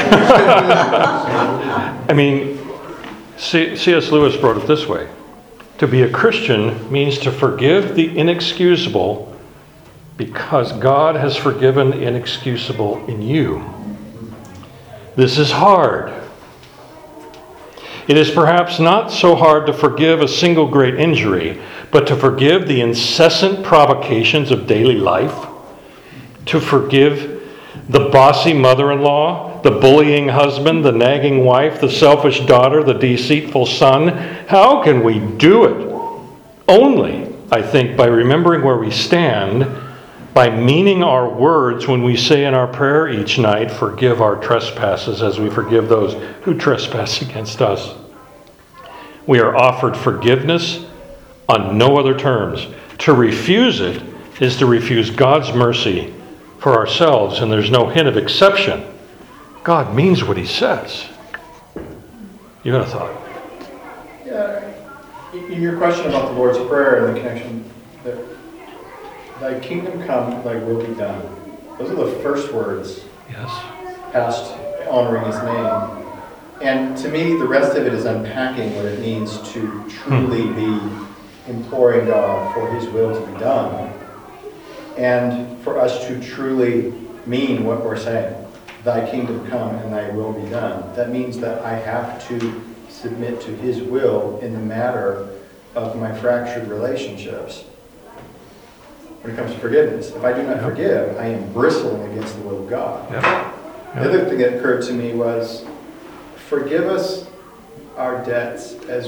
I mean, C.S. Lewis wrote it this way. To be a Christian means to forgive the inexcusable because God has forgiven the inexcusable in you. This is hard. It is perhaps not so hard to forgive a single great injury, but to forgive the incessant provocations of daily life, to forgive the bossy mother-in-law, the bullying husband, the nagging wife, the selfish daughter, the deceitful son. How can we do it? Only, I think, by remembering where we stand, by meaning our words when we say in our prayer each night, forgive our trespasses as we forgive those who trespass against us. We are offered forgiveness on no other terms. To refuse it is to refuse God's mercy for ourselves, and there's no hint of exception. God means what he says. You got a thought? Yeah. In your question about the Lord's Prayer and the connection, that thy kingdom come, thy will be done. Those are the first words Yes. asked honoring his name. And to me, the rest of it is unpacking what it means to truly be imploring God for his will to be done. And for us to truly mean what we're saying. Thy kingdom come and thy will be done. That means that I have to submit to his will in the matter of my fractured relationships. When it comes to forgiveness, if I do not forgive, I am bristling against the will of God. The other thing that occurred to me was, forgive us our debts as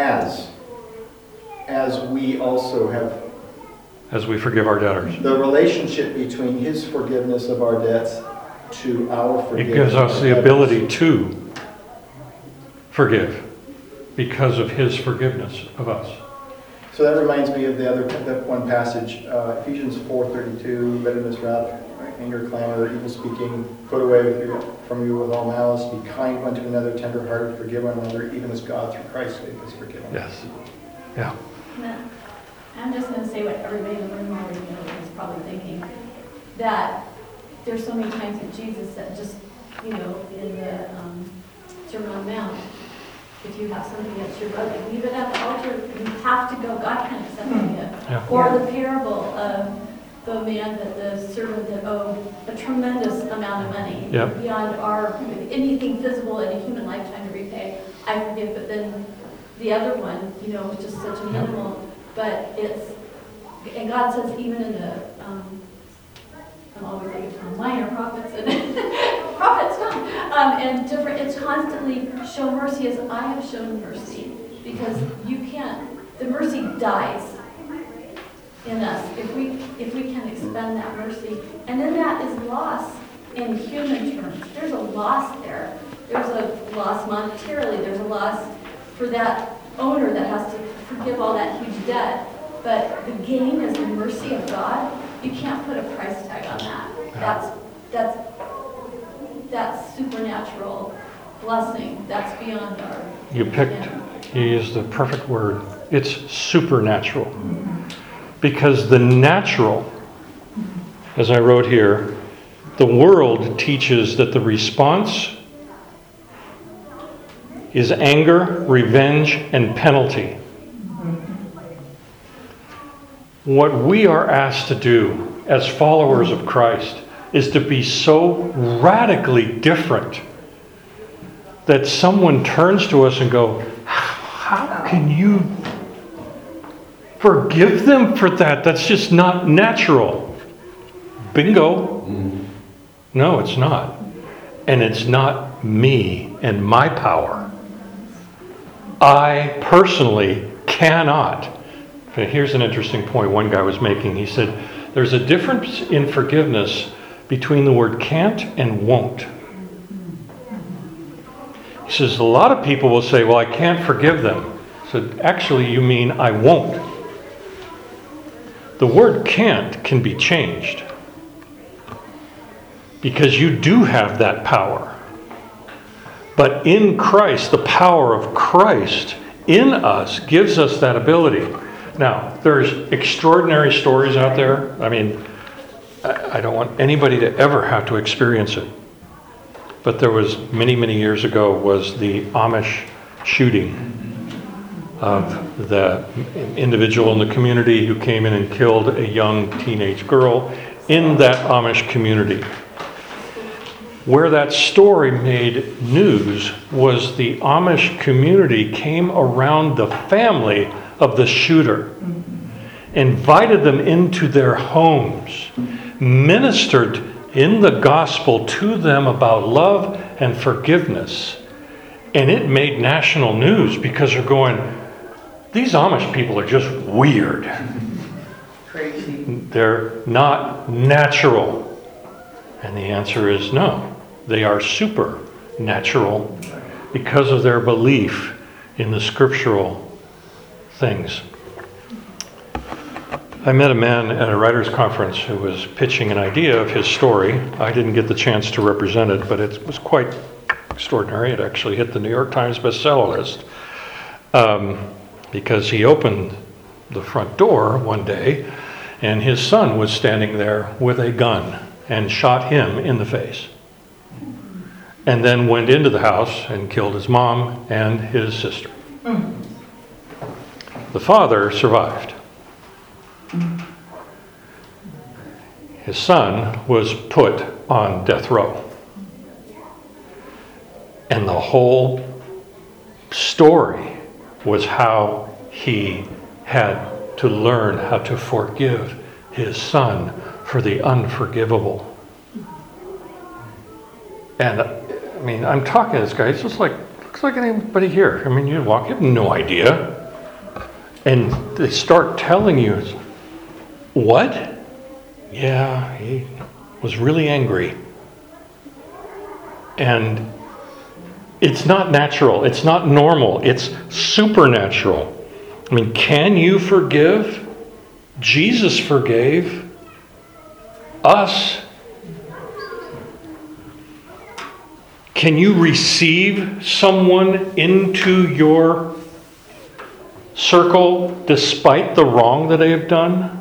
we also have. As we forgive our debtors. The relationship between his forgiveness of our debts to our It forgiveness. gives us the ability to forgive because of his forgiveness of us. So that reminds me of that one passage, Ephesians 4:32, bitterness, wrath, anger, clamor, evil speaking, put away from you with all malice, be kind one to another, tender-hearted, forgive one another, even as God through Christ has forgiven us. Yes. Yeah. I'm just going to say what everybody in the room already knows is probably thinking, that there's so many times that Jesus said, just, in the Sermon on the Mount, if you have something against your brother, leave it at the altar. You have to go. God can't accept it. Yeah. Or the parable of the man the servant that owed a tremendous amount of money beyond anything feasible in a human lifetime to repay. I forgive, but then the other one, was just such a minimal. But and God says even in the, I'm always like minor prophets and prophets and different, it's constantly show mercy as I have shown mercy, because the mercy dies in us if we can expend that mercy, and then that is loss in human terms. There's a loss there. There's a loss monetarily. There's a loss for that owner that has to forgive all that huge debt. But the gain is the mercy of God. You can't put a price tag on that. That's supernatural blessing. That's beyond our. You used the perfect word. It's supernatural. Because the natural, as I wrote here, the world teaches that the response is anger, revenge, and penalty. What we are asked to do as followers of Christ is to be so radically different that someone turns to us and go, how can you forgive them for that? That's just not natural. Bingo. No, it's not. And it's not me and my power. I personally cannot. Here's an interesting point one guy was making. He said, there's a difference in forgiveness between the word can't and won't. He says, a lot of people will say, well, I can't forgive them. So actually, you mean I won't. The word can't can be changed. Because you do have that power. But in Christ, the power of Christ in us gives us that ability. Now, there's extraordinary stories out there. I mean, I don't want anybody to ever have to experience it. But there was, many, many years ago, was the Amish shooting of the individual in the community who came in and killed a young teenage girl in that Amish community. Where that story made news was the Amish community came around the family of the shooter, invited them into their homes, ministered in the gospel to them about love and forgiveness. And it made national news because they're going, these Amish people are just weird. Crazy. They're not natural. And the answer is no. They are supernatural because of their belief in the scriptural things. I met a man at a writers' conference who was pitching an idea of his story. I didn't get the chance to represent it, but it was quite extraordinary. It actually hit the New York Times bestseller list because he opened the front door one day and his son was standing there with a gun and shot him in the face. and then went into the house and killed his mom and his sister. The father survived. His son was put on death row. And the whole story was how he had to learn how to forgive his son for the unforgivable. And I mean, I'm talking to this guy, it's just like, looks like anybody here. I mean, you walk, you have no idea. And they start telling you, what? Yeah, he was really angry. And it's not natural, it's not normal, it's supernatural. I mean, can you forgive? Jesus forgave us. Can you receive someone into your circle despite the wrong that they have done?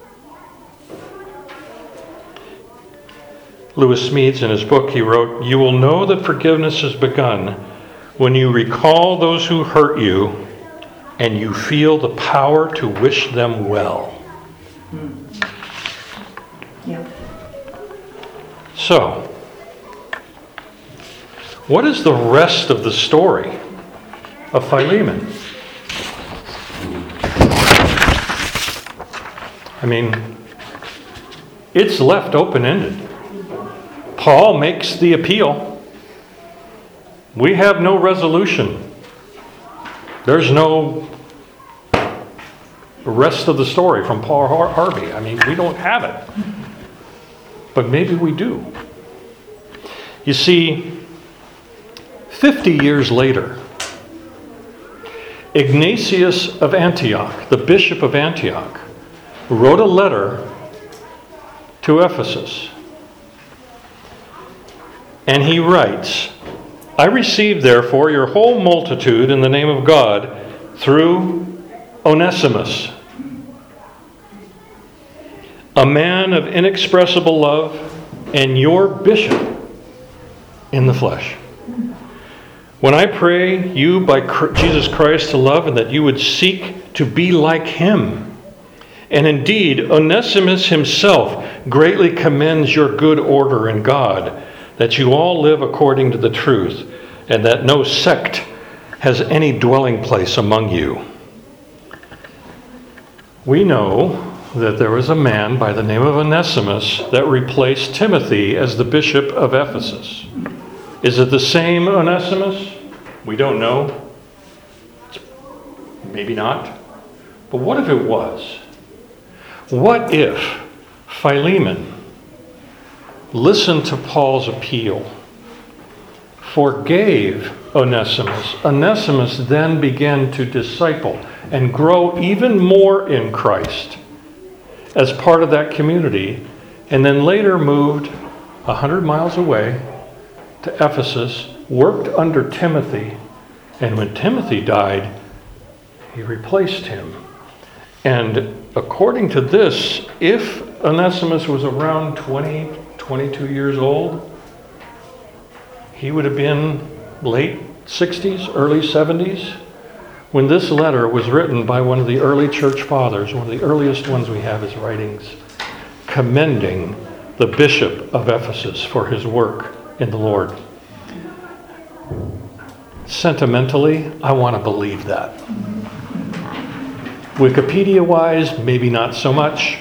Lewis Smedes, in his book, he wrote, "You will know that forgiveness has begun when you recall those who hurt you and you feel the power to wish them well." Yeah. So, what is the rest of the story of Philemon? I mean, it's left open-ended. Paul makes the appeal. We have no resolution. There's no rest of the story from Paul Harvey. I mean, we don't have it. But maybe we do. You see, 50 years later, Ignatius of Antioch, the bishop of Antioch, wrote a letter to Ephesus. And he writes, "I received therefore your whole multitude in the name of God through Onesimus, a man of inexpressible love and your bishop in the flesh. When I pray you by Jesus Christ to love and that you would seek to be like him. And indeed, Onesimus himself greatly commends your good order in God, that you all live according to the truth, and that no sect has any dwelling place among you." We know that there was a man by the name of Onesimus that replaced Timothy as the bishop of Ephesus. Is it the same Onesimus? We don't know. Maybe not. But what if it was? What if Philemon listened to Paul's appeal, forgave Onesimus? Onesimus then began to disciple and grow even more in Christ as part of that community, and then later moved 100 miles away to Ephesus, worked under Timothy, and when Timothy died, he replaced him. And according to this, if Onesimus was around 20, 22 years old, he would have been late 60s, early 70s, when this letter was written by one of the early church fathers, one of the earliest ones we have his writings, commending the bishop of Ephesus for his work in the Lord. Sentimentally, I want to believe that. Wikipedia-wise, maybe not so much,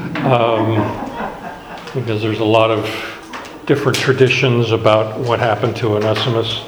because there's a lot of different traditions about what happened to Onesimus.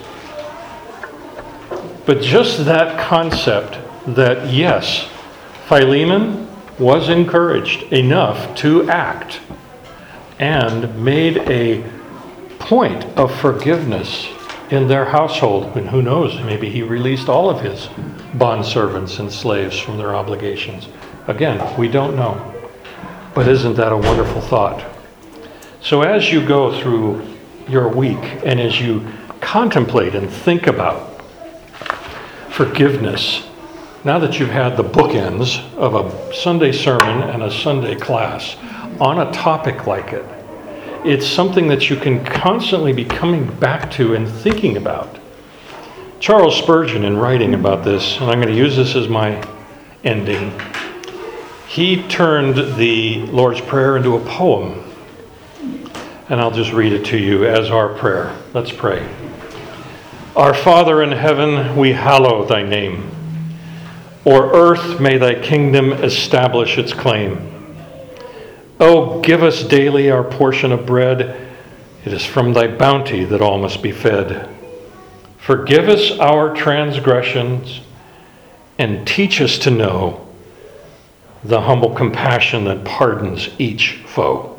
But just that concept that, yes, Philemon was encouraged enough to act and made a point of forgiveness in their household. And who knows, maybe he released all of his bondservants and slaves from their obligations. Again, we don't know. But isn't that a wonderful thought? So as you go through your week and as you contemplate and think about forgiveness, now that you've had the bookends of a Sunday sermon and a Sunday class on a topic like it, it's something that you can constantly be coming back to and thinking about. Charles Spurgeon, in writing about this, and I'm going to use this as my ending, he turned the Lord's Prayer into a poem. And I'll just read it to you as our prayer. Let's pray. Our Father in heaven, we hallow thy name. O'er earth may thy kingdom establish its claim. Oh, give us daily our portion of bread. It is from thy bounty that all must be fed. Forgive us our transgressions and teach us to know the humble compassion that pardons each foe.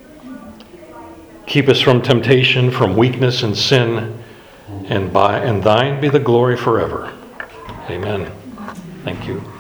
Keep us from temptation, from weakness and sin, and thine be the glory forever. Amen. Thank you.